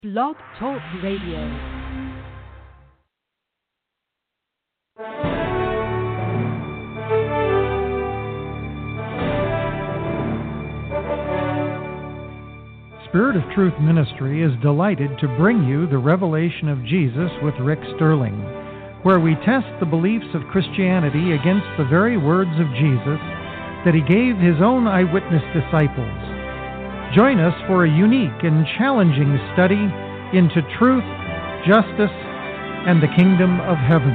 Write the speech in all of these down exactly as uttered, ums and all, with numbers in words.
Blog Talk Radio. Spirit of Truth Ministry is delighted to bring you the Revelation of Jesus with Rick Sterling, where we test the beliefs of Christianity against the very words of Jesus that he gave his own eyewitness disciples. Join us for a unique and challenging study into truth, justice, and the kingdom of heaven.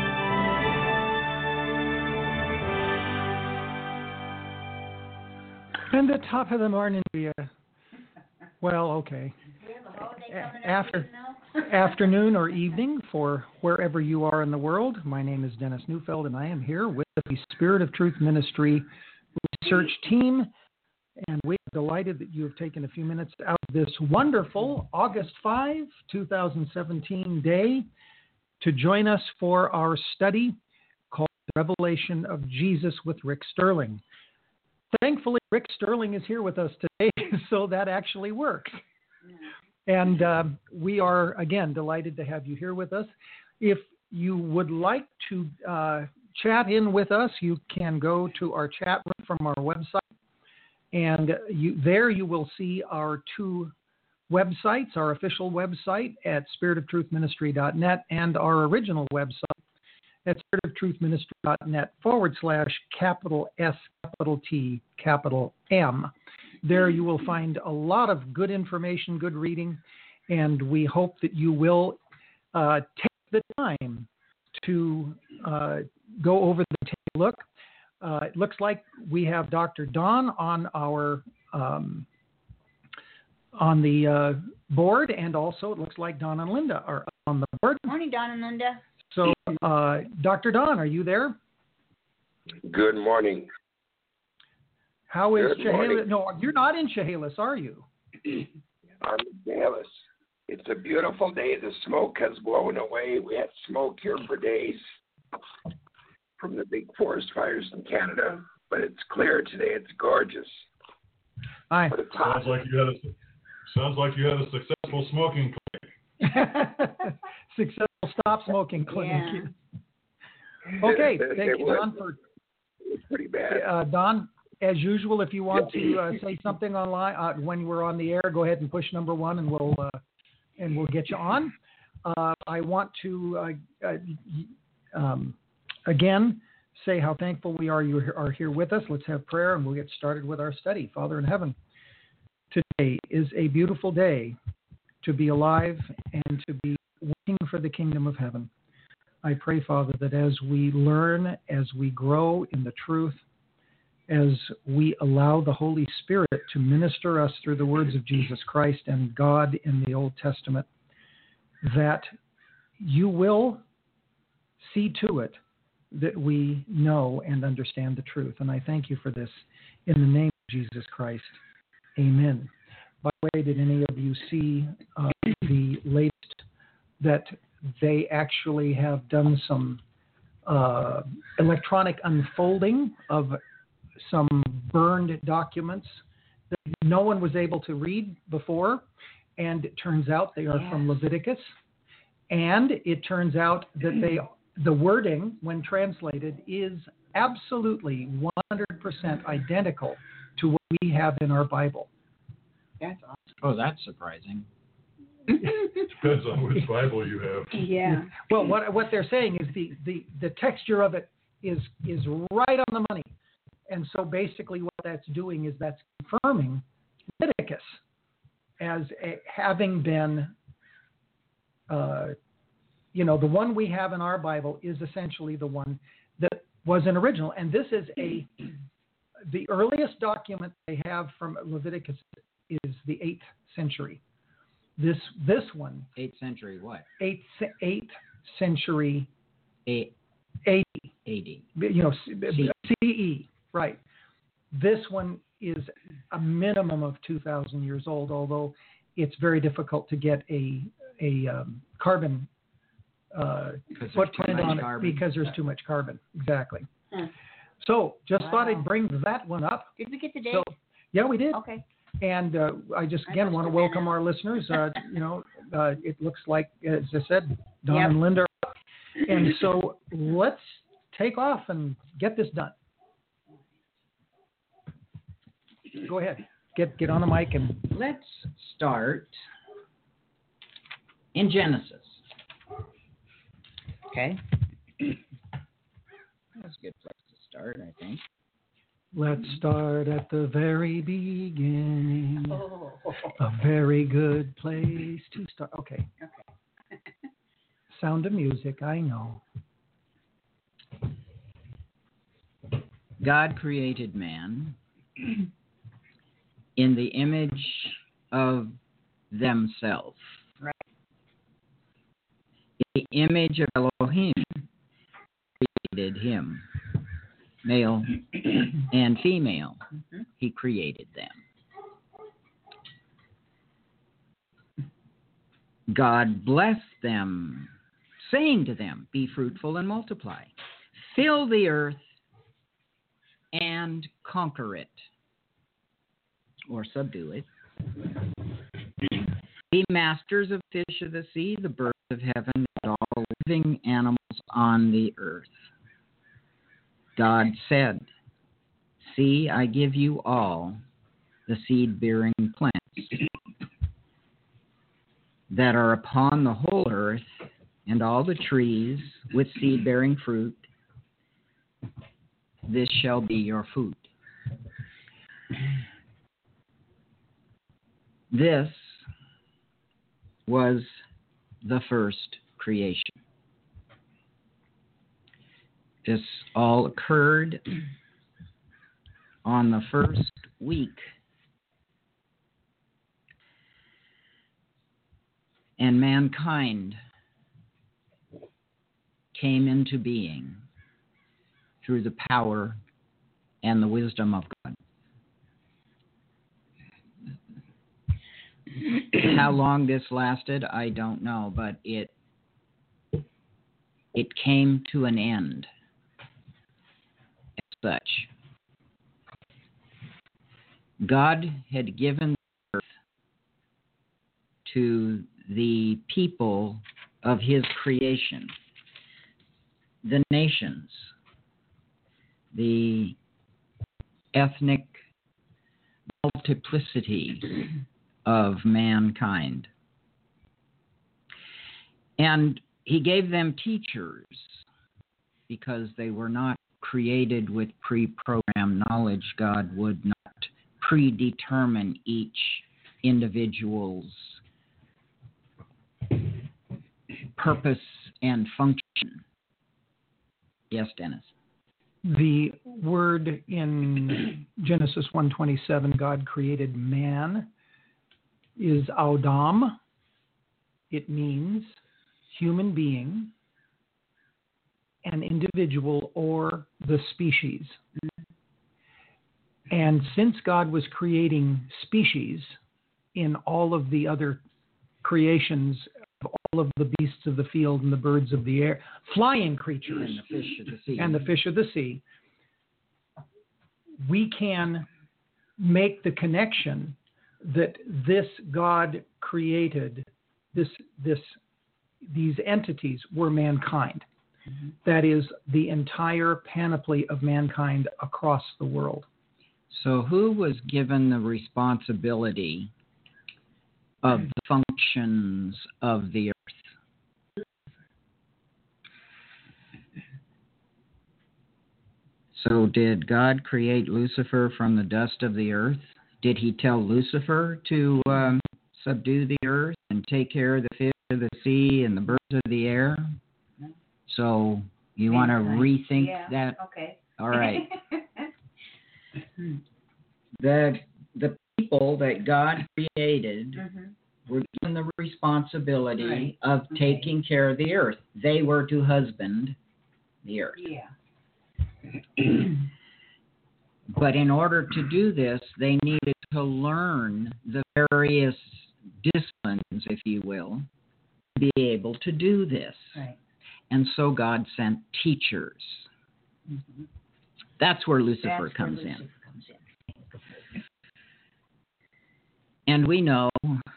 And the top of the morning to you. Well, okay. After, afternoon or evening for wherever you are in the world. My name is Dennis Neufeld, and I am here with the Spirit of Truth Ministry research team. And we are delighted that you have taken a few minutes out of this wonderful August fifth, twenty seventeen day to join us for our study called Revelation of Jesus with Rick Sterling. Thankfully, Rick Sterling is here with us today, so that actually works. And uh, we are, again, delighted to have you here with us. If you would like to uh, chat in with us, you can go to our chat room from our website. And you, there you will see our two websites, our official website at spirit of truth ministry dot net and our original website at spirit of truth ministry dot net forward slash capital S, capital T, capital M. There you will find a lot of good information, good reading, and we hope that you will uh, take the time to uh, go over the take a look. Uh, it looks like we have Doctor Don on our um, on the uh, board, and also it looks like Don and Linda are on the board. Morning, Don and Linda. So, uh, Doctor Don, are you there? Good morning. How is Good Chehalis? morning. No, you're not in Chehalis, are you? I'm in Dallas. It's a beautiful day. The smoke has blown away. We had smoke here for days from the big forest fires in Canada, but it's clear today. It's gorgeous. Hi. But it's hot. Sounds like you had a sounds like you had a successful smoking clinic. Successful stop smoking clinic. Yeah. Okay, It thank you, was- Don. For It was pretty bad. uh, Don, as usual, if you want to uh, say something online uh, when we're on the air, go ahead and push number one, and we'll uh, and we'll get you on. Uh, I want to uh, uh, um, again say how thankful we are you are here with us. Let's have prayer, and we'll get started with our study. Father in heaven, today is a beautiful day to be alive and to be working for the kingdom of heaven. I pray, Father, that as we learn, as we grow in the truth, as we allow the Holy Spirit to minister us through the words of Jesus Christ and God in the Old Testament, that you will see to it that we know and understand the truth. And I thank you for this in the name of Jesus Christ. Amen. By the way, did any of you see uh, the latest that they actually have done some uh, electronic unfolding of some burned documents that no one was able to read before, and it turns out they are Yes. from Leviticus, and it turns out that they the wording, when translated, is absolutely one hundred percent identical to what we have in our Bible. That's awesome. Oh, that's surprising. Depends on which Bible you have. Yeah. Well, what what they're saying is the, the, the texture of it is is right on the money. And so basically what that's doing is that's confirming Leviticus as a, having been, uh, you know, the one we have in our Bible is essentially the one that was an original. And this is a, the earliest document they have from Leviticus is the eighth century. This this one, Eighth century what? eighth, eighth century Eight A D, eighty. you know, C- C E, right. This one is a minimum of two thousand years old, although it's very difficult to get a a um, carbon uh, Because there's footprint too much on carbon. it because there's too much carbon. Exactly. Huh. So just Wow. thought I'd bring that one up. Did we get the date? So yeah, we did. Okay. And uh, I just I again must want to have been welcome out. our listeners. Uh, you know, uh, it looks like, as I said, Don Yep. and Linda are up. And so let's take off and get this done. Go ahead. Get get on the mic and Let's start in Genesis. Okay? That's a good place to start, I think. let's start at the very beginning. Oh. A very good place to start. Okay. Okay. Sound of Music, I know. God created man in the image of themselves. Right. In the image of Elohim created him. Male and female, Mhm. he created them. God blessed them, saying to them, be fruitful and multiply. Fill the earth and conquer it, or subdue it. Be masters of fish of the sea, the birds of heaven, and all living animals on the earth. God said, see, I give you all the seed-bearing plants that are upon the whole earth, and all the trees with seed-bearing fruit. This shall be your food. This was the first creation. This all occurred on the first week. And mankind came into being through the power and the wisdom of God. How long this lasted, I don't know, but it it came to an end as such. God had given the earth to the people of his creation, the nations, the ethnic multiplicity of mankind. And he gave them teachers because they were not created with pre-programmed knowledge. God would not predetermine each individual's purpose and function. Yes, Dennis. The word in Genesis one twenty-seven, God created man, is Adam. It means human being, an individual, or the species. And since God was creating species in all of the other creations, of all of the beasts of the field and the birds of the air, flying creatures, And the fish of the sea. and the fish of the sea, we can make the connection that this God created, this this these entities were mankind. Mhm. That is the entire panoply of mankind across the world. So who was given the responsibility of the functions of the earth? So did God create Lucifer from the dust of the earth? Did he tell Lucifer to um, subdue the earth and take care of the fish of the sea and the birds of the air? No. So you want to rethink Yeah, that? okay. All right. The the people that God created Mhm. were given the responsibility Right. of Okay. taking care of the earth. They were to husband the earth. Yeah. But in order to do this, they needed to learn the various disciplines, if you will, to be able to do this. Right. And so God sent teachers. Mhm. That's where Lucifer That's where comes Lucifer in. comes in. And we know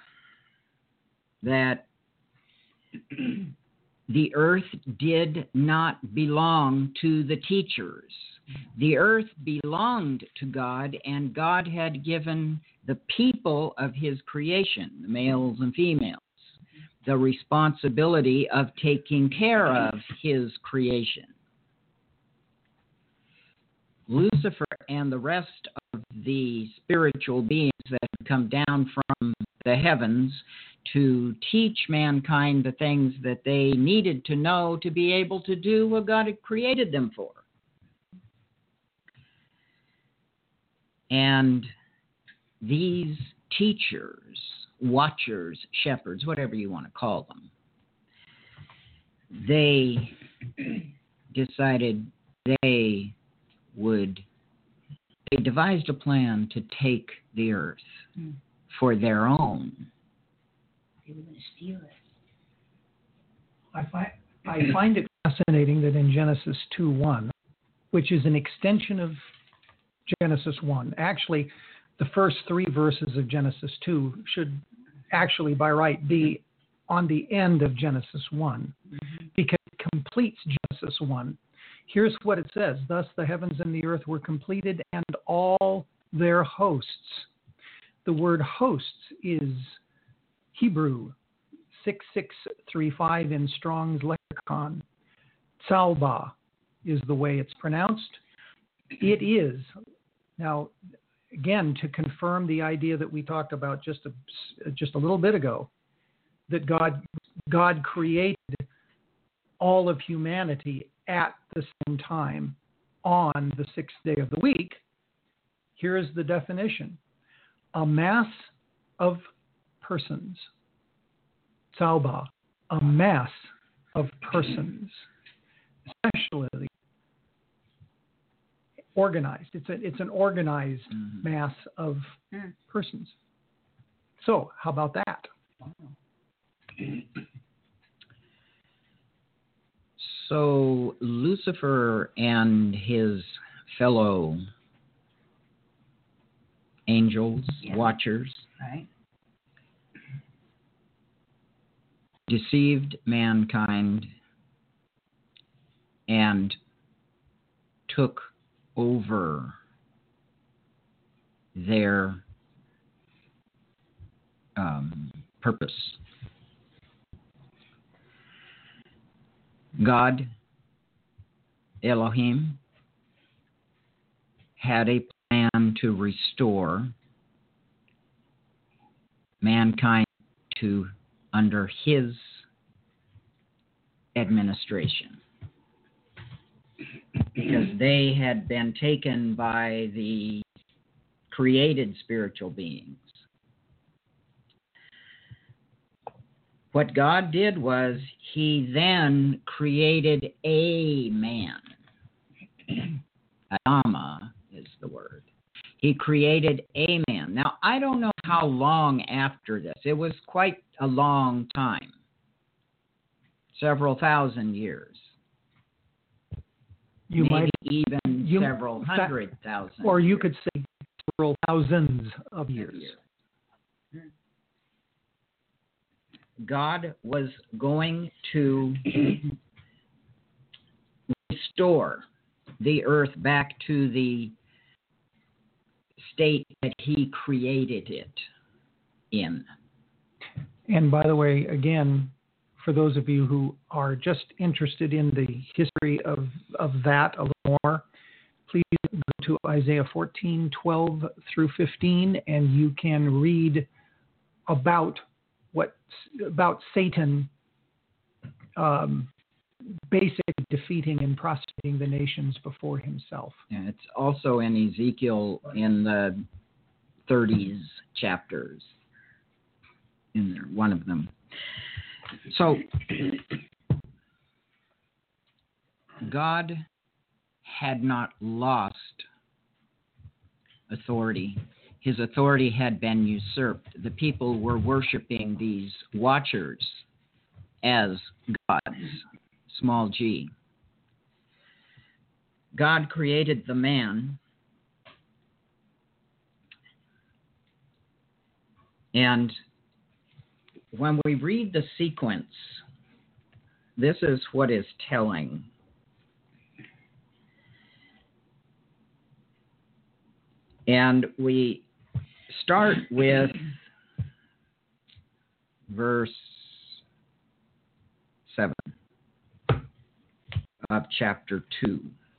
that the earth did not belong to the teachers. The earth belonged to God, and God had given the people of his creation, the males and females, the responsibility of taking care of his creation. Lucifer and the rest of the spiritual beings that have come down from the heavens to teach mankind the things that they needed to know to be able to do what God had created them for. And these teachers, watchers, shepherds, whatever you want to call them, they decided they would, they devised a plan to take the earth Mm. for their own. They were going to steal it. I find, I find it fascinating that in Genesis two one, which is an extension of Genesis one, actually, the first three verses of Genesis two should actually, by right, be on the end of Genesis one, Mm-hmm. because it completes Genesis one. Here's what it says: Thus the heavens and the earth were completed, and all their hosts. The word hosts is Hebrew six six three five in Strong's lexicon. Tzalba is the way it's pronounced. It is. Now, again, to confirm the idea that we talked about just a, just a little bit ago, that God, God created all of humanity at the same time on the sixth day of the week. Here is the definition: a mass of persons. Tzalba, a mass of persons, especially organized. It's a, it's an organized Mm-hmm. mass of Mm. persons. So, how about that? So Lucifer and his fellow angels, Yeah. watchers, Right? deceived mankind and took over their um, purpose. God, Elohim, had a plan to restore mankind to under his administration, because they had been taken by the created spiritual beings. What God did was he then created a man. Adama is the word. He created a man. Now, I don't know how long after this. It was quite a long time. Several thousand years. You Maybe might, even you- several hundred thousand. or you years. could say several thousands of years. God was going to restore the earth back to the state that he created it in. And by the way, again, for those of you who are just interested in the history of, of that a little more, please go to Isaiah fourteen, twelve through fifteen, and you can read about what about Satan um, basically defeating and prostrating the nations before himself. And it's also in Ezekiel in the thirties chapters, in there, one of them. So, God had not lost authority. His authority had been usurped. The people were worshiping these watchers as gods, small g. God created the man, And when we read the sequence, this is what is telling. And we start with verse seven of chapter two.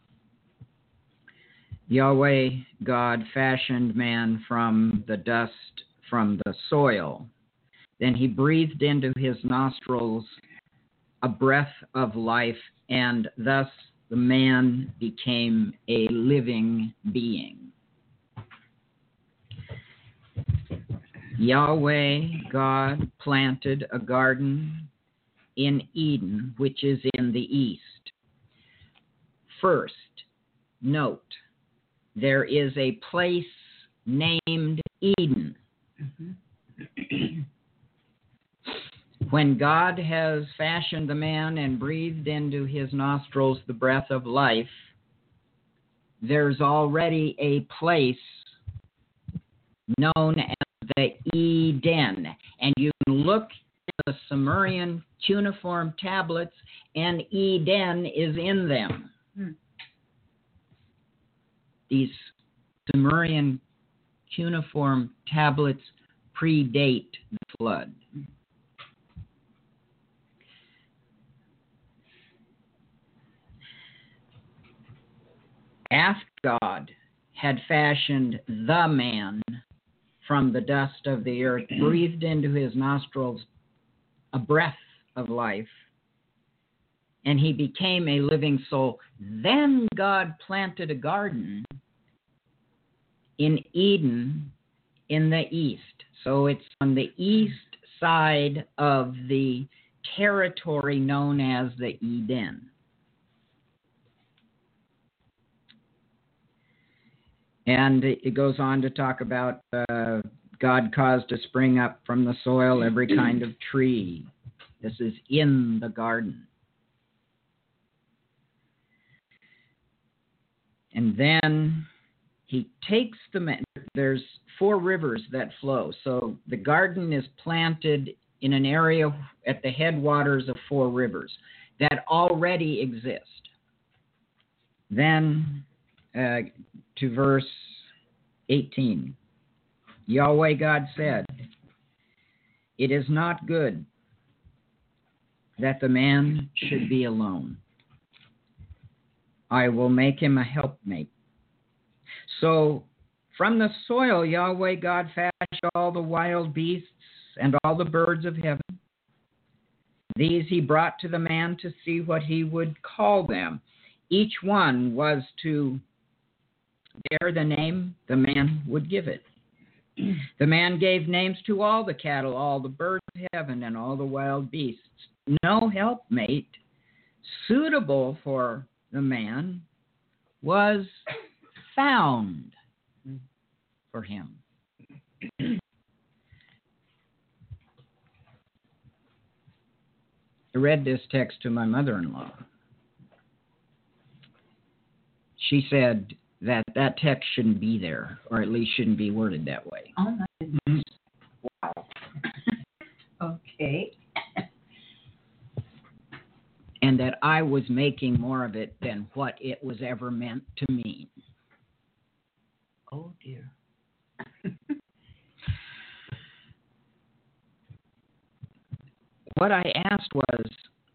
Yahweh God fashioned man from the dust, from the soil. Then he breathed into his nostrils a breath of life, and thus the man became a living being. Yahweh God planted a garden in Eden, which is in the east. First, note, there is a place named Eden. Mm-hmm. When God has fashioned the man and breathed into his nostrils the breath of life, there's already a place known as the Eden. And you can look at the Sumerian cuneiform tablets, and Eden is in them. Hmm. These Sumerian cuneiform tablets predate the flood. After God had fashioned the man from the dust of the earth, breathed into his nostrils a breath of life, and he became a living soul, then God planted a garden in Eden in the east. So it's on the east side of the territory known as the Eden. And it goes on to talk about uh, God caused to spring up from the soil every kind of tree. This is in the garden. And then he takes the man. There's four rivers that flow. So the garden is planted in an area at the headwaters of four rivers that already exist. Then uh, to verse eighteen. Yahweh God said, "It is not good that the man should be alone. I will make him a helpmate." So from the soil Yahweh God fashioned all the wild beasts and all the birds of heaven. These he brought to the man to see what he would call them. Each one was to bear the name the man would give it. The man gave names to all the cattle, all the birds of heaven, and all the wild beasts. No helpmate suitable for the man was found for him. I read this text to my mother-in-law. She said that that text shouldn't be there, or at least shouldn't be worded that way. Oh, my goodness. Wow. Okay. And that I was making more of it than what it was ever meant to mean. Oh, dear. What I asked was,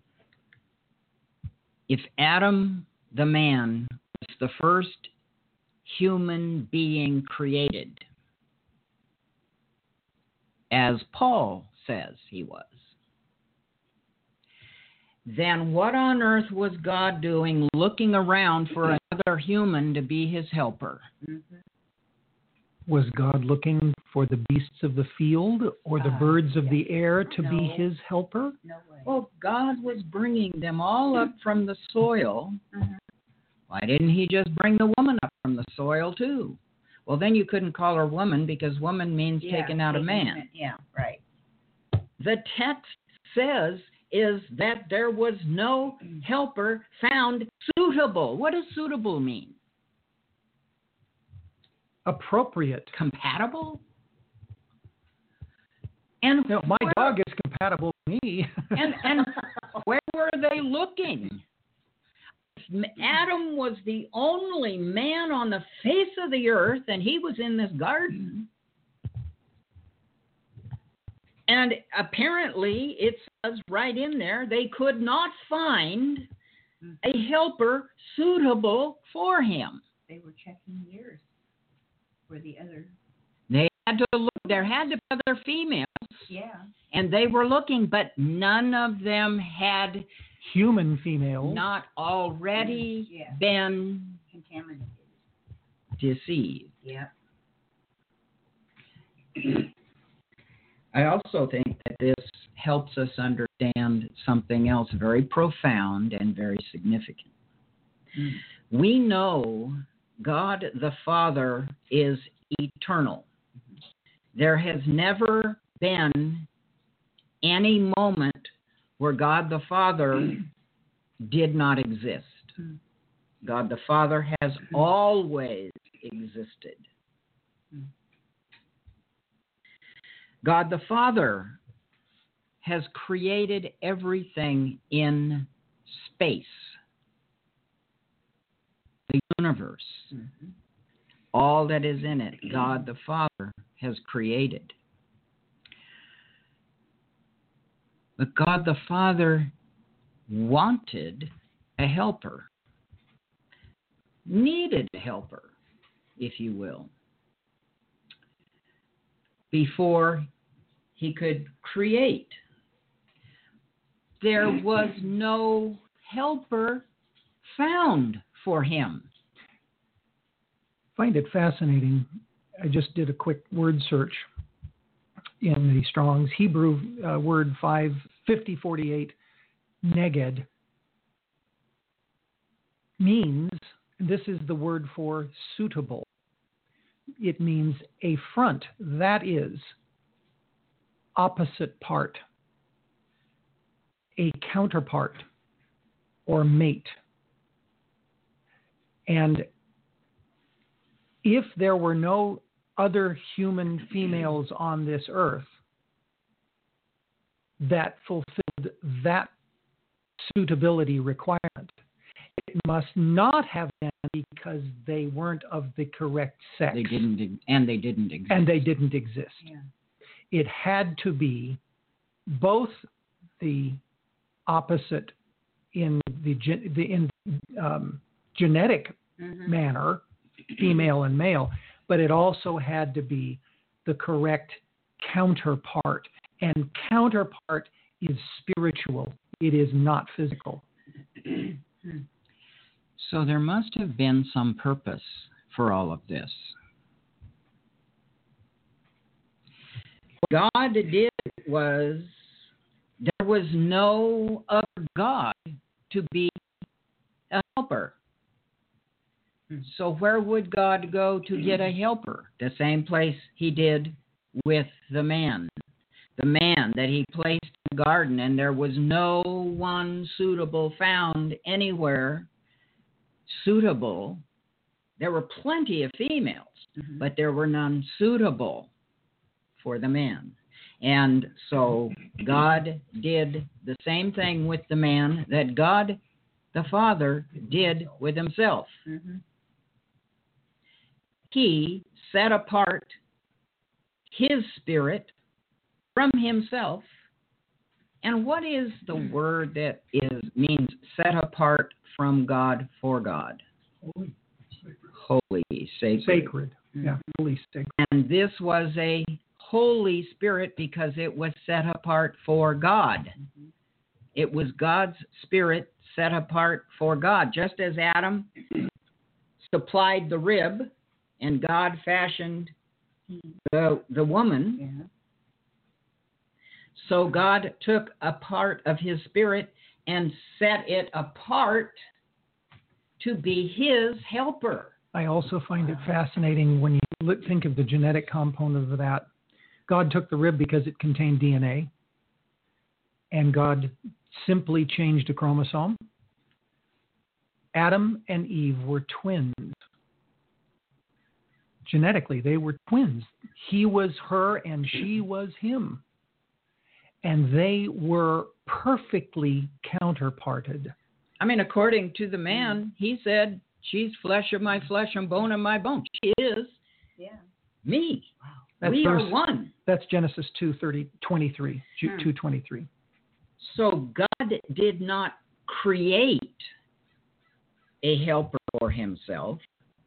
if Adam, the man, was the first human being created, as Paul says he was, then what on earth was God doing looking around for another human to be his helper? Mm-hmm. Was God looking for the beasts of the field or the uh, birds of yeah. the air to no. be his helper? No way. Well, God was bringing them all up from the soil. Mm-hmm. Why didn't he just bring the woman up from the soil too? Well, then you couldn't call her woman because woman means Yeah, taken out of man. taken- Yeah, right. The text says is that there was no helper found suitable. What does suitable mean? Appropriate. Compatible? And No, my where, dog is compatible with me. and and where were they looking? Adam was the only man on the face of the earth, and he was in this garden. And apparently, it says right in there, they could not find a helper suitable for him. They were checking years for the other. They had to look. There had to be other females, Yeah. and they were looking, but none of them had Human females. not already Yeah. been Contaminated. deceived. Yep. I also think that this helps us understand something else very profound and very significant. Mm. We know God the Father is eternal. There has never been any moment where God the Father did not exist. Mm. God the Father has always existed. Mm. God the Father has created everything in space, the universe, Mm-hmm. all that is in it, God the Father has created. But God the Father wanted a helper, needed a helper, if you will, before he could create. There was no helper found for him. Find it fascinating. I just did a quick word search in the Strong's Hebrew uh, word five fifty forty-eight, neged, means, this is the word for suitable. It means a front, that is, opposite part, a counterpart, or mate. And if there were no other human females on this earth that fulfilled that suitability requirement, it must not have been because they weren't of the correct sex. They didn't, and they didn't exist. And they didn't exist. Yeah. It had to be both the opposite in the, gen- the in um, genetic Mm-hmm. manner, female and male, but it also had to be the correct counterpart. And counterpart is spiritual. It is not physical. So there must have been some purpose for all of this. What God did was, there was no other God to be a helper. So where would God go to get a helper? The same place he did with the man. The man that he placed in the garden, and there was no one suitable found anywhere suitable. There were plenty of females, Mm-hmm. but there were none suitable for the man. And so God did the same thing with the man that God the Father did with himself. Mm-hmm. He set apart his spirit from himself. And what is the word that is means set apart from God for God? Holy, Holy, sacred. sacred. Yeah, holy sacred. And this was a Holy Spirit because it was set apart for God. Mm-hmm. It was God's Spirit set apart for God. Just as Adam supplied the rib and God fashioned the, the woman, Yeah. so God took a part of his Spirit and set it apart to be his helper. I also find it fascinating when you look, think of the genetic component of that. God took the rib because it contained D N A, and God simply changed a chromosome. Adam and Eve were twins. Genetically, they were twins. He was her and she was him. and they were perfectly counterparted. I mean, according to the man, he said, she's flesh of my flesh and bone of my bone. She is Yeah. me. That's we verse- are one. That's Genesis two thirty, twenty-three, Hmm. two twenty-three. So God did not create a helper for himself.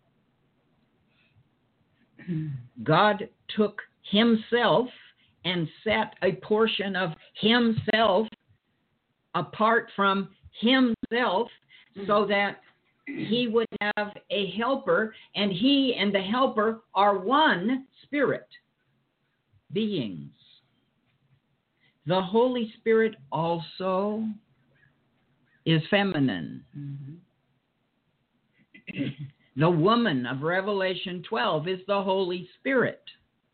God took himself and set a portion of himself apart from himself so that he would have a helper, and he and the helper are one spirit beings. The Holy Spirit also is feminine. Mm-hmm. The woman of Revelation twelve is the Holy Spirit.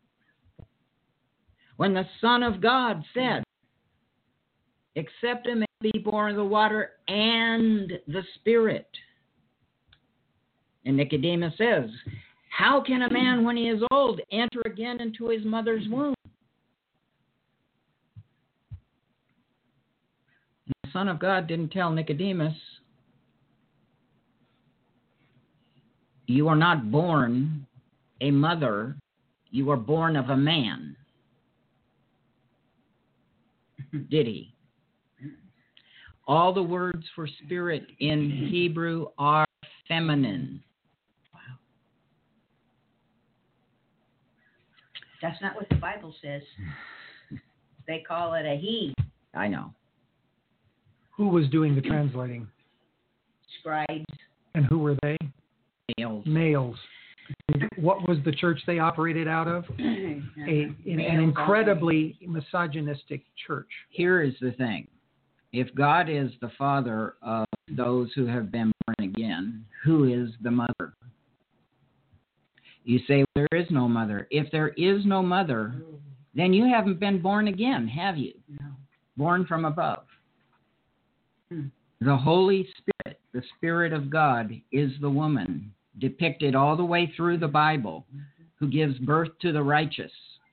When the Son of God said, except a man be born of the water and the Spirit. And Nicodemus says, how can a man when he is old enter again into his mother's womb? The Son of God didn't tell Nicodemus, you are not born a mother, you are born of a man. Did he? All the words for spirit in Hebrew are feminine. Wow. That's not what the Bible says. They call it a he. I know. Who was doing the translating? Scribes. And who were they? Males. Males. And what was the church they operated out of? A, an, an Males incredibly misogynistic church. Here is the thing. If God is the father of those who have been born again, who is the mother? You say there is no mother. If there is no mother, then you haven't been born again, have you? No. Born from above. Hmm. The Holy Spirit, the Spirit of God, is the woman depicted all the way through the Bible who gives birth to the righteous.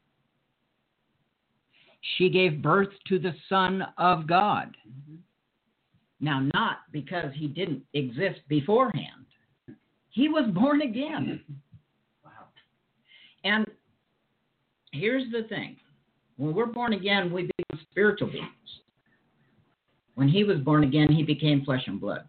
She gave birth to the Son of God. Mm-hmm. Now, not because he didn't exist beforehand. He was born again. Wow. And here's the thing. When we're born again, we become spiritual beings. When he was born again, he became flesh and blood.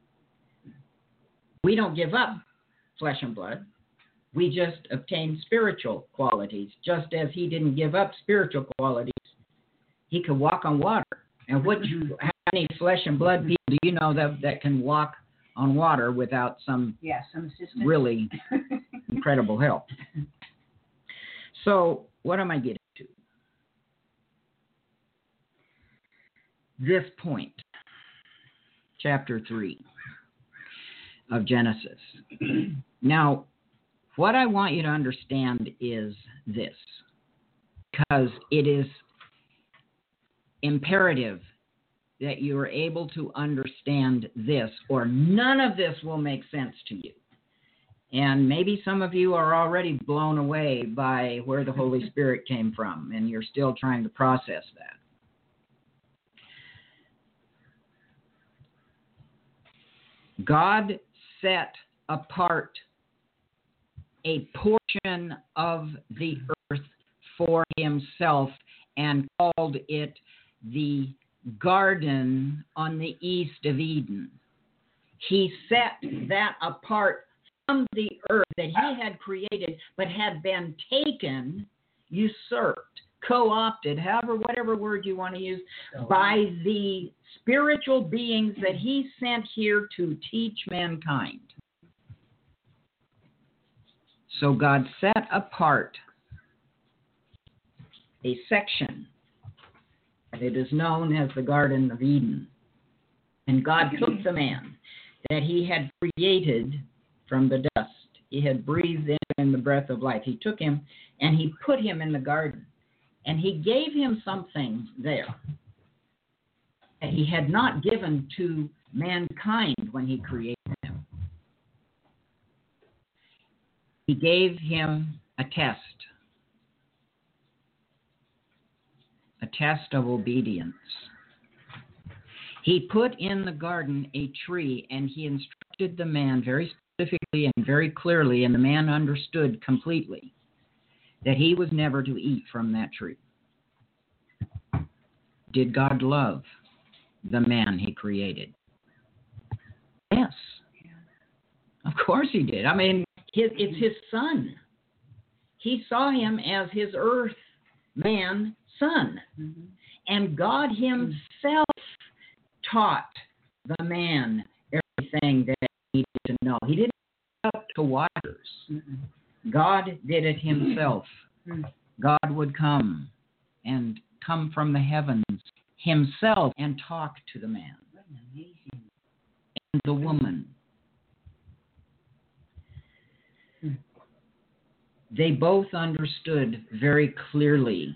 We don't give up flesh and blood. We just obtain spiritual qualities, just as he didn't give up spiritual qualities. He could walk on water. And what you, how many flesh and blood people do you know that, that can walk on water without some Yeah, some assistance. really incredible help? So what am I getting to? This point, chapter three of Genesis. Now, what I want you to understand is this, because it is imperative that you are able to understand this, or none of this will make sense to you. And maybe some of you are already blown away by where the Holy Spirit came from, and you're still trying to process that. God set apart a portion of the earth for himself and called it the garden on the east of Eden. He set that apart from the earth that he had created but had been taken, usurped, co-opted, however, whatever word you want to use, by the spiritual beings that he sent here to teach mankind. So God set apart a section that is known as the Garden of Eden. And God took the man that he had created from the dust. He had breathed in the breath of life. He took him and he put him in the garden. And he gave him something there that he had not given to mankind when he created him. He gave him a test. a test of obedience. He put in the garden a tree, and he instructed the man very specifically and very clearly, and the man understood completely that he was never to eat from that tree. Did God love the man he created? Yes. Of course he did. I mean, his, it's his son. He saw him as his earth man son. Mm-hmm. And God himself taught the man everything that he needed to know. He didn't look up to watchers. Mm-hmm. God did it himself. Mm-hmm. God would come and come from the heavens himself and talk to the man and the woman. Mm-hmm. They both understood very clearly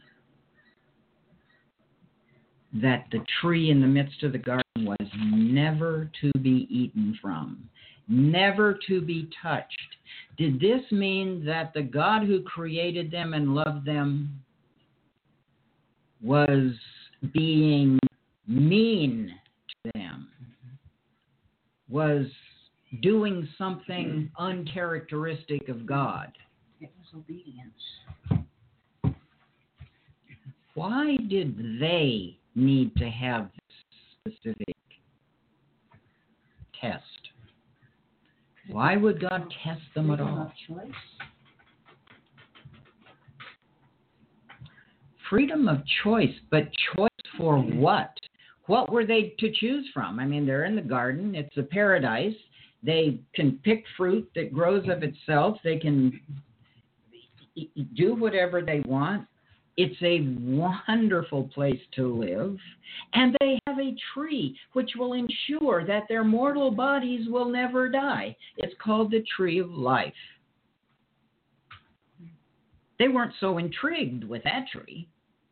that the tree in the midst of the garden was never to be eaten from, never to be touched. Did this mean that the God who created them and loved them was being mean to them, was doing something uncharacteristic of God? It was obedience. Why did they need to have this specific test? Why would God test them at all? Choice. Freedom of choice, but choice for what? What were they to choose from? I mean, they're in the garden. It's a paradise. They can pick fruit that grows of itself. They can do whatever they want. It's a wonderful place to live, and they have a tree which will ensure that their mortal bodies will never die. It's called the tree of life. They weren't so intrigued with that tree.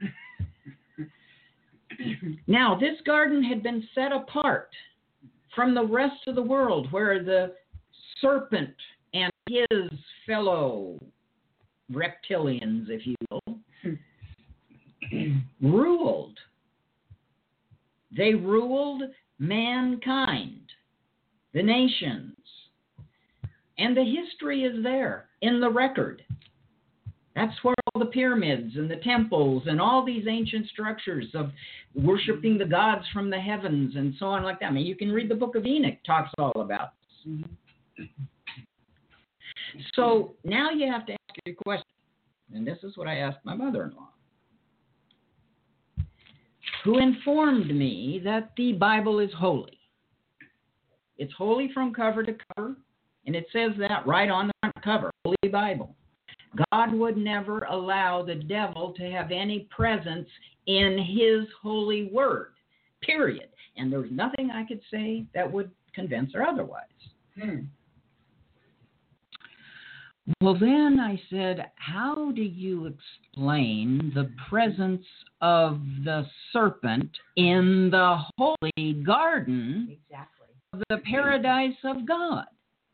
Now, this garden had been set apart from the rest of the world, where the serpent and his fellow reptilians, if you will, ruled. They ruled mankind, the nations. And the history is there in the record. That's where all the pyramids and the temples and all these ancient structures of worshiping the gods from the heavens and so on like that. I mean, you can read the book of Enoch, talks all about this. Mm-hmm. So now you have to ask your question. And this is what I asked my mother-in-law, who informed me that the Bible is holy. It's holy from cover to cover, and it says that right on the front cover, Holy Bible. God would never allow the devil to have any presence in his holy word, period. And there's nothing I could say that would convince her otherwise. Hmm. Well, then I said, how do you explain the presence of the serpent in the holy garden exactly. of the paradise of God?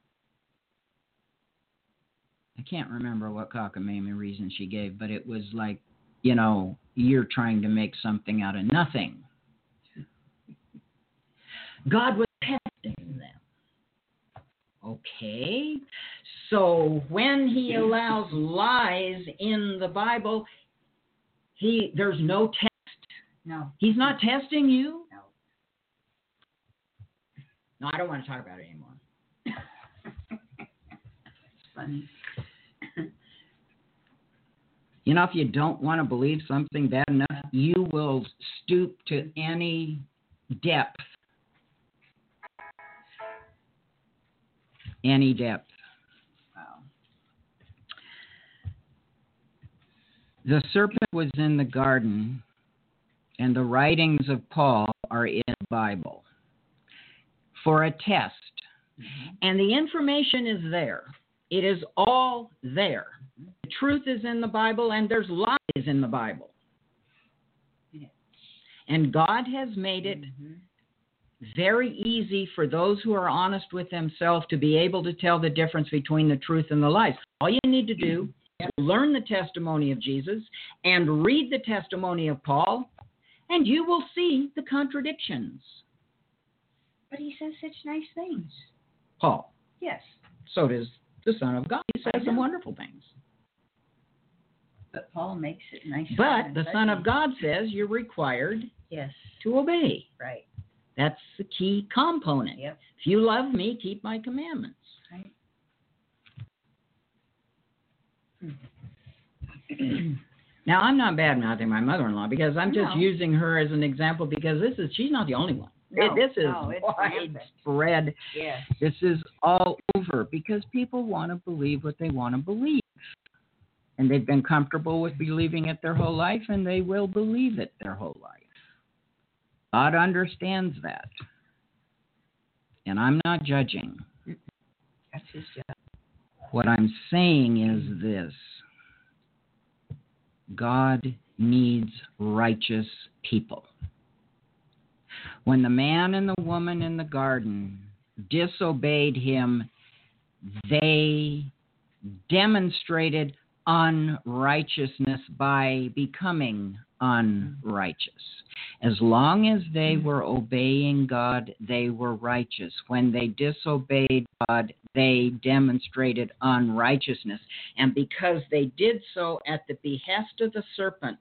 I can't remember what cockamamie reason she gave, but it was like, you know, you're trying to make something out of nothing. God was testing them. Okay, so when he allows lies in the Bible, he there's no test. No. He's not testing you? No. No, I don't want to talk about it anymore. It's funny. You know, if you don't want to believe something bad enough, you will stoop to any depth. Any depth. Wow. The serpent was in the garden, and the writings of Paul are in the Bible for a test. Mm-hmm. And the information is there. It is all there. The truth is in the Bible, and there's lies in the Bible. Yeah. And God has made it mm-hmm. very easy for those who are honest with themselves to be able to tell the difference between the truth and the lies. All you need to do Yep. Learn the testimony of Jesus and read the testimony of Paul, and you will see the contradictions. But he says such nice things. Paul. Yes. So does the Son of God. He says some wonderful things. But Paul makes it nice. But the Son of God says you're required yes. to obey. Right. That's the key component. Yep. If you love me, keep my commandments. Right. Now, I'm not bad-mouthing my mother-in-law because I'm just No. using her as an example because this is she's not the only one. No, It- this is no, it's widespread. Yes. This is all over because people want to believe what they want to believe. And they've been comfortable with believing it their whole life, and they will believe it their whole life. God understands that. And I'm not judging. That's his job. What I'm saying is this. God needs righteous people. When the man and the woman in the garden disobeyed him, they demonstrated unrighteousness by becoming unrighteous. As long as they were obeying God, they were righteous. When they disobeyed God, they demonstrated unrighteousness. And because they did so at the behest of the serpent,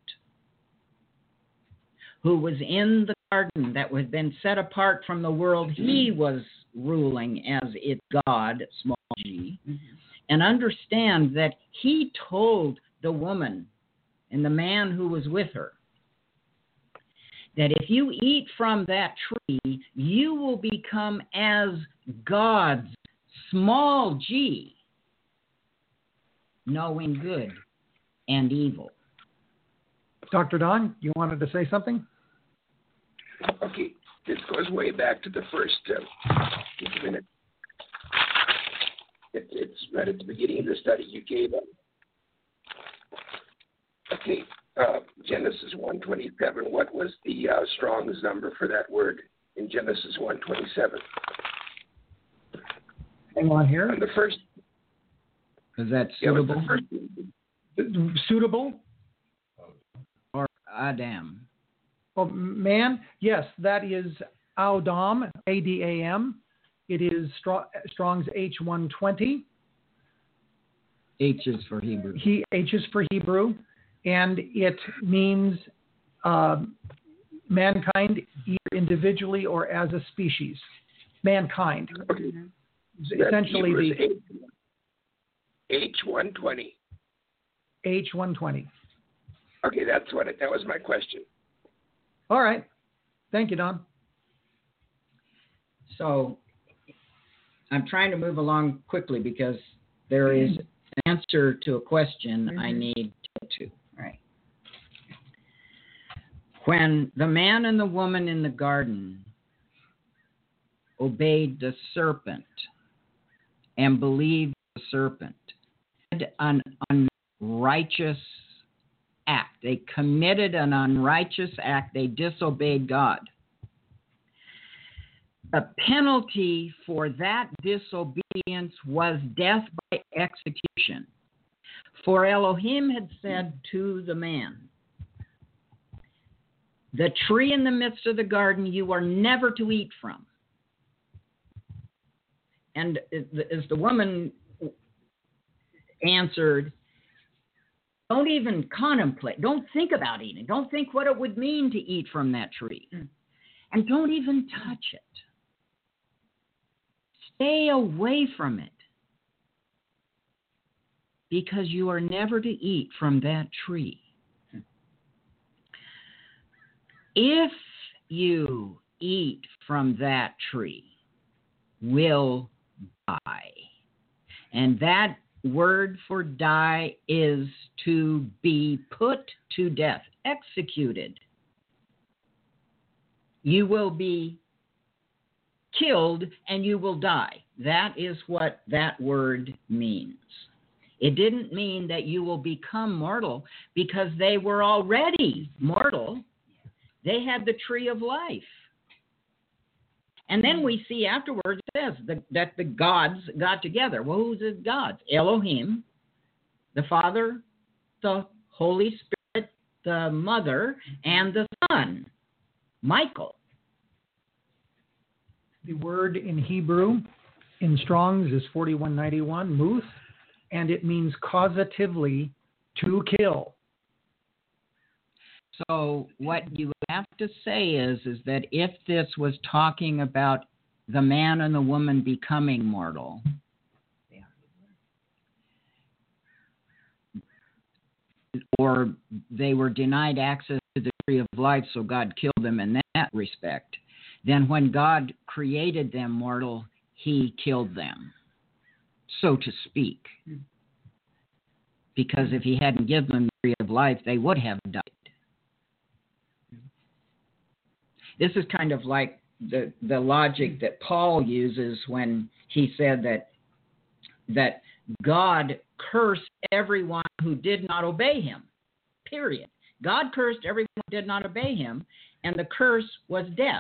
who was in the garden that had been set apart from the world he was ruling as its God, small g, mm-hmm. and understand that he told the woman and the man who was with her that if you eat from that tree, you will become as gods, small g, knowing good and evil. Doctor Don, you wanted to say something? Okay, this goes way back to the first uh, minute. It, it's right at the beginning of the study you gave us. Okay, uh, Genesis one twenty-seven. What was the uh, Strong's number for that word in Genesis one twenty-seven? Hang on here. On the first. Is that Yeah, suitable? the first, Suitable? Or Adam? Well, man, yes, that is Audam, A D A M. It is Strong's H one twenty. H is for Hebrew. He, H is for Hebrew, and it means uh, mankind either individually or as a species. Mankind. Okay. Essentially the H one twenty. H one twenty. Okay, that's what it, that was my question. All right. Thank you, Don. So I'm trying to move along quickly because there is an answer to a question mm-hmm. I need to get to. Right. When the man and the woman in the garden obeyed the serpent and believed the serpent, did an unrighteous act. They committed an unrighteous act. They disobeyed God. The penalty for that disobedience was death by execution. For Elohim had said to the man, the tree in the midst of the garden you are never to eat from. And as the woman answered, don't even contemplate. Don't think about eating. Don't think what it would mean to eat from that tree. And don't even touch it. Stay away from it. Because you are never to eat from that tree. If you eat from that tree, will die. And that word for die is to be put to death, executed. You will be killed and you will die. That is what that word means. It didn't mean that you will become mortal because they were already mortal. They had the tree of life. And then we see afterwards it says that, that the gods got together. Well, who's the gods? Elohim, the Father, the Holy Spirit, the Mother, and the Son, Michael. The word in Hebrew in Strong's is forty-one ninety-one, muth, and it means causatively to kill. So what you have to say is, is that if this was talking about the man and the woman becoming mortal, or they were denied access to the tree of life, so God killed them in that respect, then when God created them mortal, he killed them, so to speak. Because if he hadn't given them the tree of life, they would have died. This is kind of like the, the logic that Paul uses when he said that that God cursed everyone who did not obey him, period. God cursed everyone who did not obey him, and the curse was death.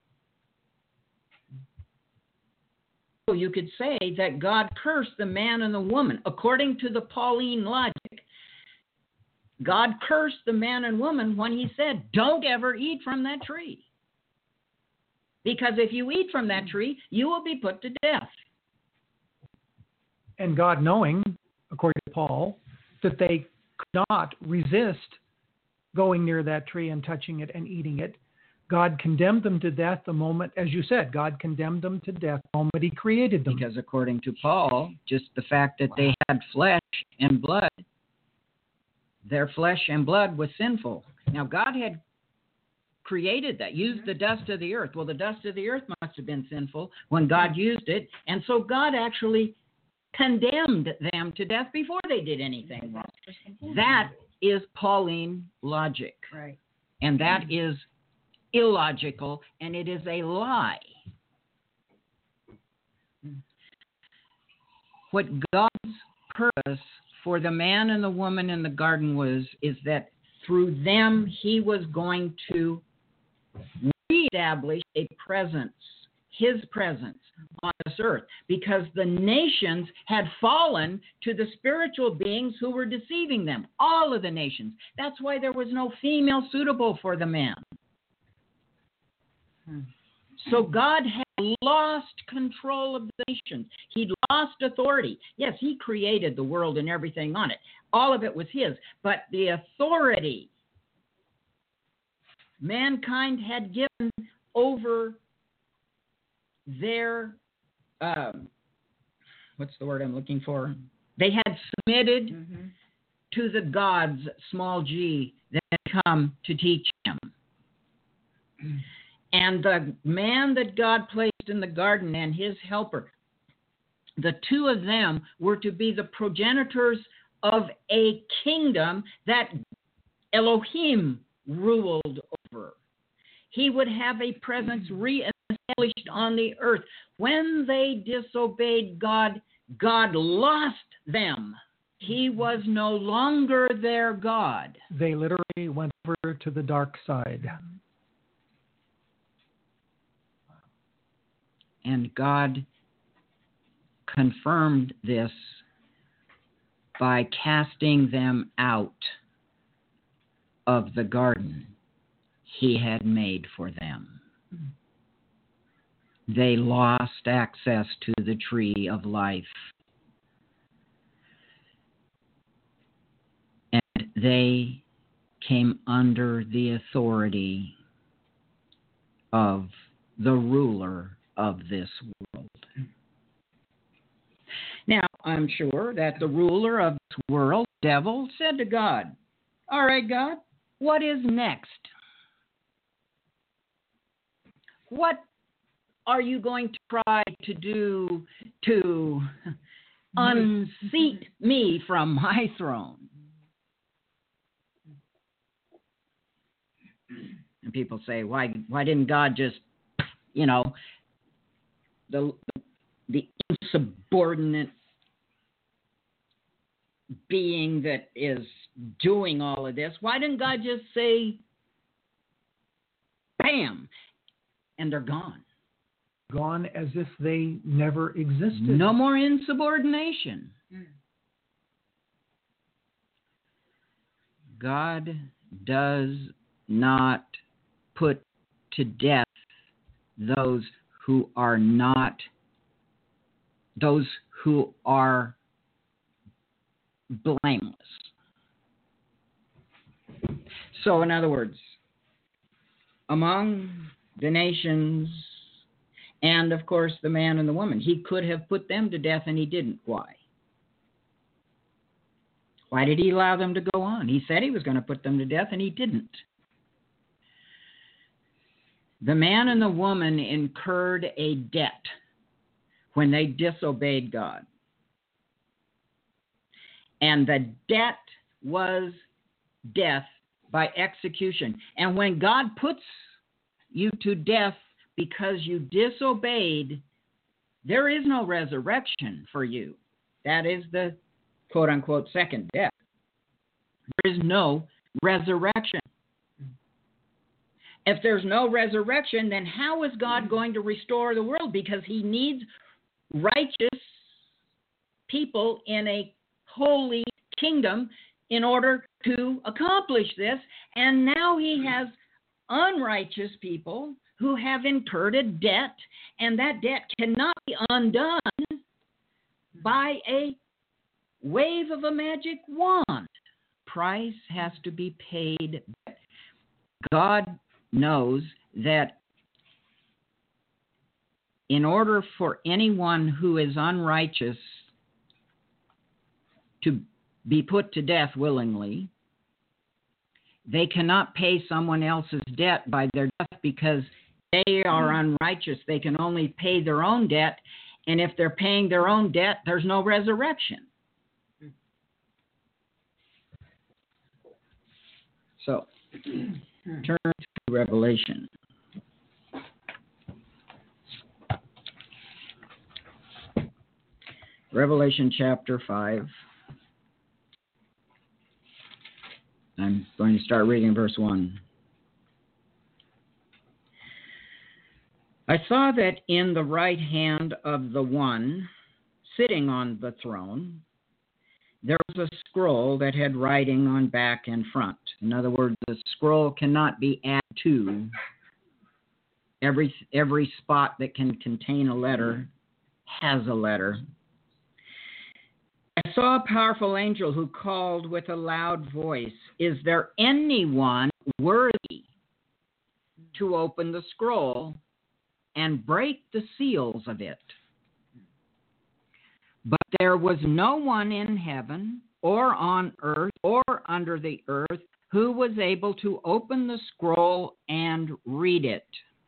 So you could say that God cursed the man and the woman. According to the Pauline logic, God cursed the man and woman when he said, don't ever eat from that tree. Because if you eat from that tree, you will be put to death. And God knowing, according to Paul, that they could not resist going near that tree and touching it and eating it, God condemned them to death the moment, as you said, God condemned them to death the moment he created them. Because according to Paul, just the fact that wow. they had flesh and blood, their flesh and blood was sinful. Now, God had created that, used the dust of the earth. Well, the dust of the earth must have been sinful when God used it. And so God actually condemned them to death before they did anything wrong. That is Pauline logic. Right. And that is illogical, and it is a lie. What God's purpose for the man and the woman in the garden was, is that through them he was going to reestablish a presence, his presence on this earth, because the nations had fallen to the spiritual beings who were deceiving them. All of the nations. That's why there was no female suitable for the man. So God had lost control of the nations. He'd lost authority. Yes, he created the world and everything on it. All of it was his. But the authority mankind had given over their, um, what's the word I'm looking for? They had submitted mm-hmm. to the gods, small g, that had come to teach him. And the man that God placed in the garden and his helper, the two of them were to be the progenitors of a kingdom that Elohim ruled over. He would have a presence reestablished on the earth. When they disobeyed God, God lost them. He was no longer their God. They literally went over to the dark side. And God confirmed this by casting them out of the garden he had made for them. They lost access to the tree of life. And they came under the authority of the ruler of this world. Now, I'm sure that the ruler of this world, devil, said to God, all right, God, what is next? What are you going to try to do to unseat me from my throne? And people say, why, why didn't God just, you know, the the insubordinate being that is doing all of this, why didn't God just say, bam, and they're gone? Gone as if they never existed. No more insubordination. God does not put to death those who are not, those who are blameless. So, in other words, among the nations, and of course the man and the woman, he could have put them to death and he didn't. Why? Why did he allow them to go on? He said he was going to put them to death and he didn't. The man and the woman incurred a debt when they disobeyed God. And the debt was death by execution. And when God puts you to death because you disobeyed, there is no resurrection for you. That is the quote-unquote second death. There is no resurrection. If there's no resurrection, then how is God going to restore the world? Because he needs righteous people in a holy kingdom in order to accomplish this. And now he has unrighteous people who have incurred a debt, and that debt cannot be undone by a wave of a magic wand. Price has to be paid. God knows that in order for anyone who is unrighteous to be put to death willingly, they cannot pay someone else's debt by their death because they are unrighteous. They can only pay their own debt, and if they're paying their own debt, there's no resurrection. So, turn to Revelation. Revelation chapter five. I'm going to start reading verse one. I saw that in the right hand of the one sitting on the throne, there was a scroll that had writing on back and front. In other words, the scroll cannot be added to. Every, every spot that can contain a letter has a letter. I saw a powerful angel who called with a loud voice, "Is there anyone worthy to open the scroll and break the seals of it?" But there was no one in heaven or on earth or under the earth who was able to open the scroll and read it.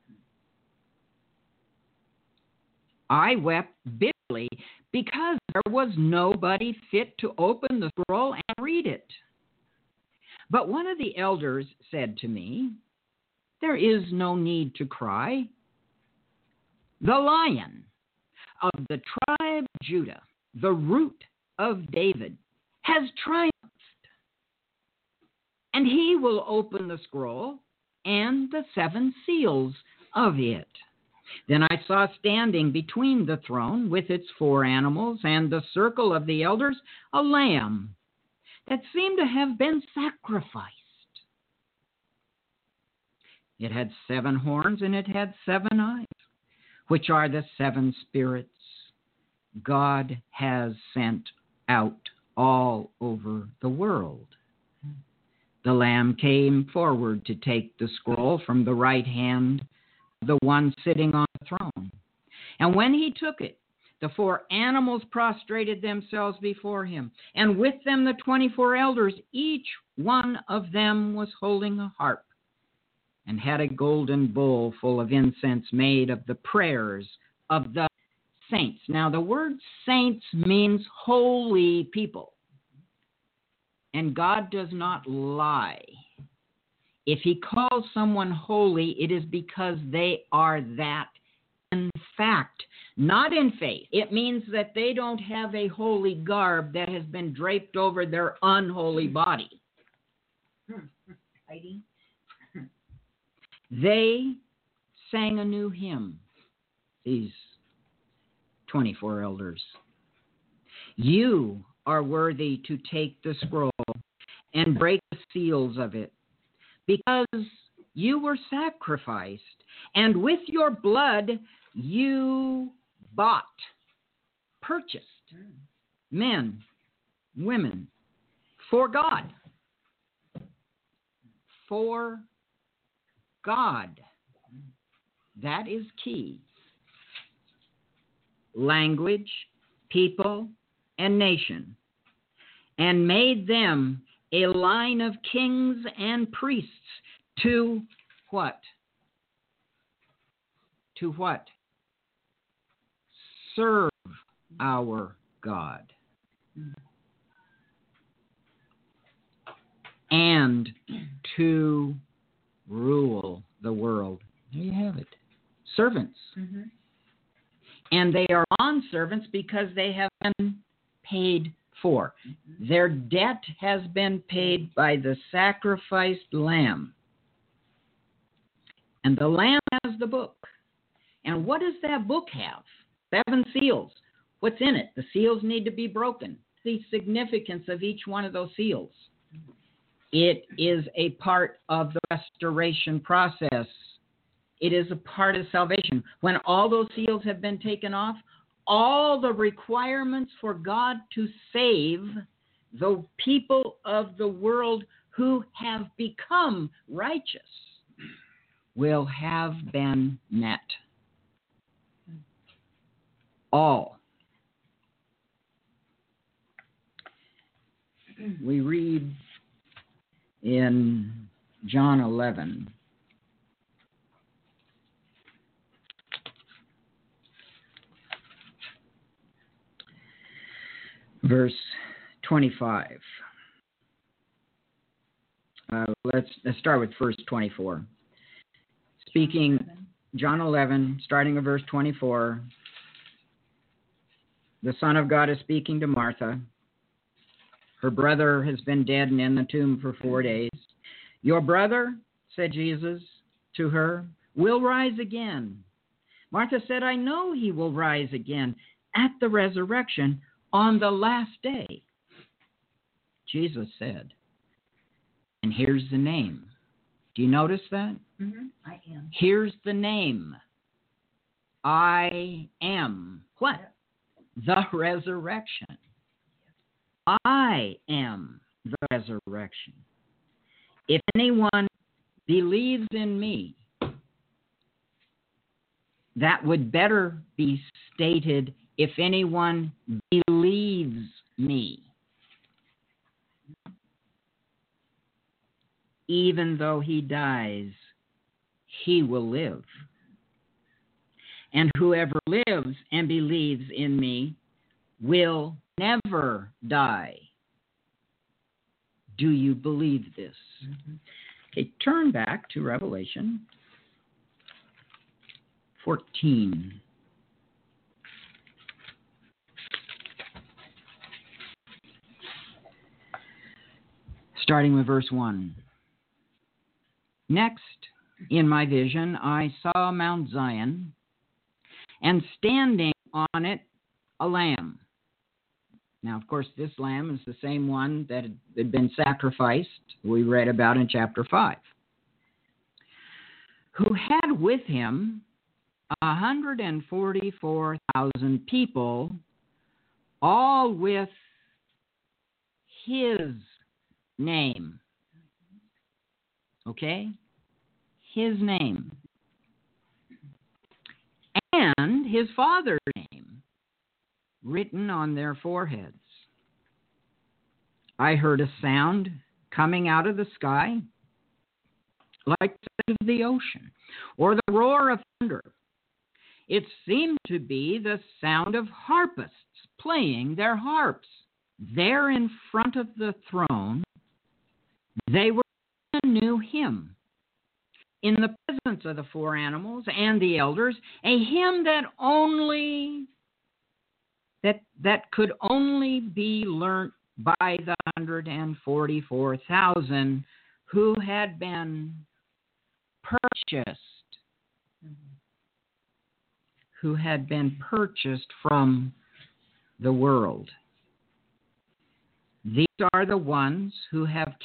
I wept bitterly because there was nobody fit to open the scroll and read it. But one of the elders said to me, "There is no need to cry. The Lion of the tribe of Judah, the Root of David, has triumphed, and he will open the scroll and the seven seals of it." Then I saw standing between the throne with its four animals and the circle of the elders a lamb that seemed to have been sacrificed. It had seven horns and it had seven eyes, which are the seven spirits God has sent out all over the world. The Lamb came forward to take the scroll from the right hand of the one sitting on the throne. And when he took it, the four animals prostrated themselves before him, and with them the twenty-four elders. Each one of them was holding a harp and had a golden bowl full of incense made of the prayers of the saints. Now, the word saints means holy people. And God does not lie. If he calls someone holy, it is because they are that in fact, not in faith. It means that they don't have a holy garb that has been draped over their unholy body. Heidi? They sang a new hymn, these twenty-four elders. You are worthy to take the scroll and break the seals of it, because you were sacrificed, and with your blood you bought, purchased men, women, for God. For God. That is key. Language, people, and nation, and made them a line of kings and priests to what? To what? Serve our God. And to rule the world. There you have it. Servants. Mm-hmm. And they are bondservants because they have been paid for. Mm-hmm. Their debt has been paid by the sacrificed lamb. And the lamb has the book. And what does that book have? Seven seals. What's in it? The seals need to be broken. The significance of each one of those seals. It is a part of the restoration process. It is a part of salvation. When all those seals have been taken off, all the requirements for God to save the people of the world who have become righteous will have been met. All. We read in John eleven, verse twenty-five. Uh, let's, let's start with verse twenty-four. Speaking, John eleven, starting at verse twenty-four, the Son of God is speaking to Martha. Her brother has been dead and in the tomb for four days. Your brother, said Jesus to her, will rise again. Martha said, I know he will rise again at the resurrection on the last day. Jesus said, and here's the name. Do you notice that? Mm-hmm. I am. Here's the name. I am. What? The resurrection. I am the resurrection. If anyone believes in me, that would better be stated, if anyone believes me, even though he dies, he will live. And whoever lives and believes in me will never die. Do you believe this? Mm-hmm. Okay, turn back to Revelation fourteen. Starting with verse one. Next, in my vision, I saw Mount Zion, and standing on it a lamb. Now, of course, this lamb is the same one that had been sacrificed, we read about in chapter five, who had with him one hundred forty-four thousand people, all with his name. Okay? His name. And his Father's name written on their foreheads. I heard a sound coming out of the sky like the sound of the ocean or the roar of thunder. It seemed to be the sound of harpists playing their harps. There in front of the throne, they were singing a new hymn. In the presence of the four animals and the elders, a hymn that only that that could only be learnt by the one hundred forty-four thousand who had been purchased, mm-hmm. who had been purchased from the world. These are the ones who have kept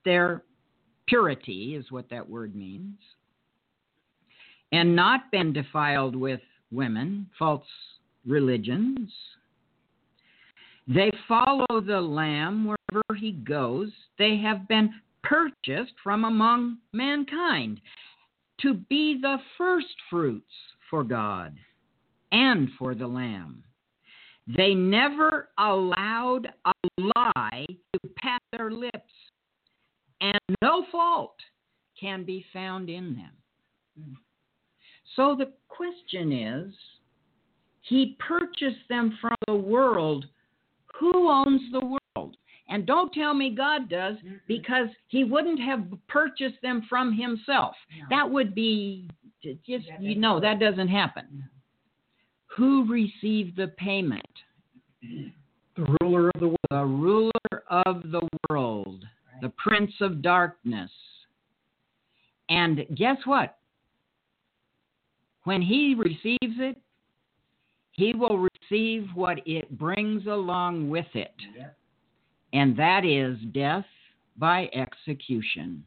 their purity, is what that word means, and not been defiled with women, false religions. They follow the Lamb wherever he goes. They have been purchased from among mankind to be the first fruits for God and for the Lamb. They never allowed a lie to pass their lips, and no fault can be found in them. So the question is, he purchased them from the world. Who owns the world? And don't tell me God does, because he wouldn't have purchased them from himself. No. That would be just, you know, that doesn't happen. Who received the payment? The ruler of the world. The ruler of the world, right. The prince of darkness. And guess what? When he receives it, he will receive what it brings along with it. Yep. And that is death by execution.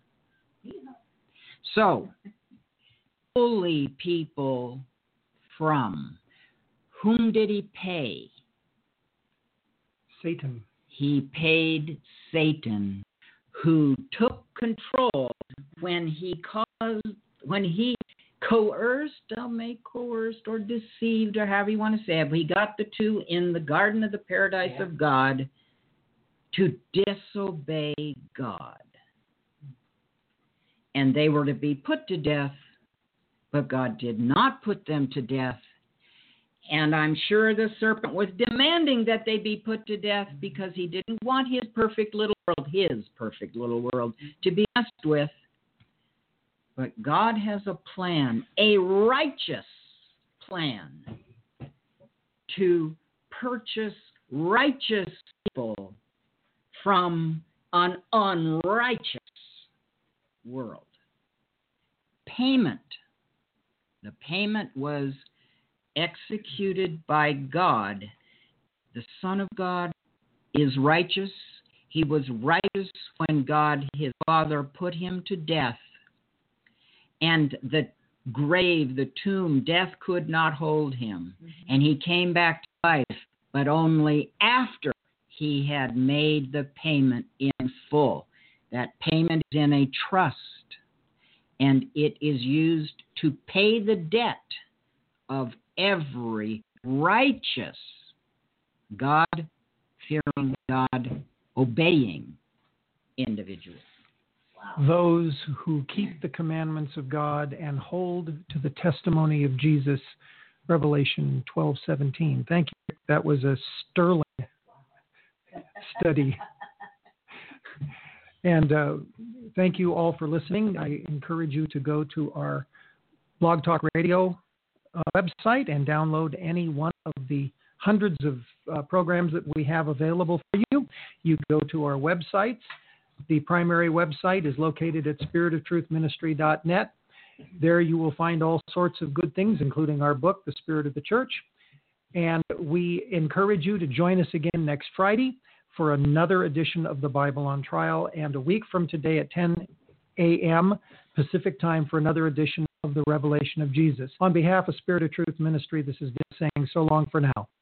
So, holy people from whom did he pay? Satan. He paid Satan, who took control when he caused, when he coerced, I'll make coerced or deceived or however you want to say it. But he got the two in the garden of the paradise yeah. of God to disobey God. And they were to be put to death, but God did not put them to death. And I'm sure the serpent was demanding that they be put to death because he didn't want his perfect little world, his perfect little world, to be messed with. But God has a plan, a righteous plan, to purchase righteous people from an unrighteous world. Payment. The payment was executed by God. The Son of God is righteous. He was righteous when God, his Father, put him to death. And the grave, the tomb, death could not hold him. Mm-hmm. And he came back to life, but only after he had made the payment in full. That payment is in a trust, and it is used to pay the debt of every righteous, God-fearing, God-obeying individual. Wow. Those who keep the commandments of God and hold to the testimony of Jesus, Revelation twelve seventeen. Thank you. That was a sterling study. And uh, thank you all for listening. I encourage you to go to our Blog Talk Radio uh, website and download any one of the hundreds of uh, programs that we have available for you. You go to our websites. The primary website is located at spirit of truth ministry dot net. There you will find all sorts of good things, including our book, The Spirit of the Church. And we encourage you to join us again next Friday for another edition of the Bible on Trial, and a week from today at ten a.m. Pacific time for another edition of the Revelation of Jesus. On behalf of Spirit of Truth Ministry, this is Dick saying so long for now.